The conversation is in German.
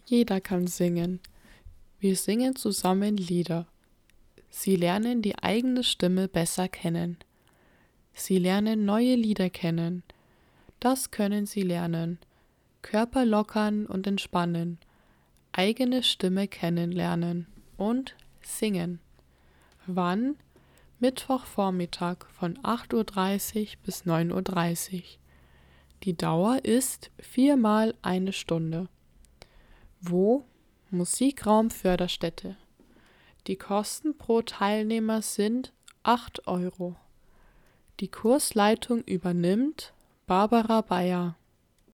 Jeder kann singen. Wir singen zusammen Lieder. Sie lernen die eigene Stimme besser kennen. Sie lernen neue Lieder kennen. Das können Sie lernen. Körper lockern und entspannen. Eigene Stimme kennenlernen und singen. Wann? Mittwochvormittag von 8:30 Uhr bis 9:30 Uhr. Die Dauer ist 4-mal 1 Stunde. Wo? Musikraum Förderstätte. Die Kosten pro Teilnehmer sind 8 Euro. Die Kursleitung übernimmt Barbara Bayer.